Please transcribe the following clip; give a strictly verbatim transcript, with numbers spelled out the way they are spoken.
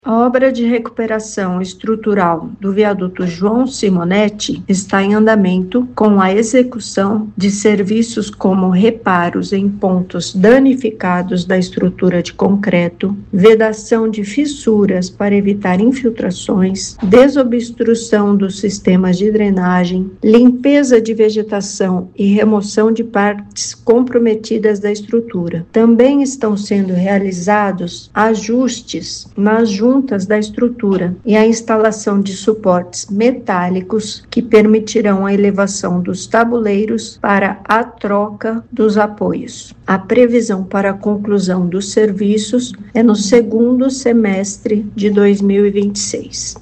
A obra de recuperação estrutural do viaduto João Simonetti está em andamento, com a execução de serviços como reparos em pontos danificados da estrutura de concreto, vedação de fissuras para evitar infiltrações, desobstrução dos sistemas de drenagem, limpeza de vegetação e remoção de partes comprometidas da estrutura. Também estão sendo realizados ajustes nas juntas da estrutura e a instalação de suportes metálicos que permitirão a elevação dos tabuleiros para a troca dos apoios. A previsão para a conclusão dos serviços é no segundo semestre de dois mil e vinte e seis.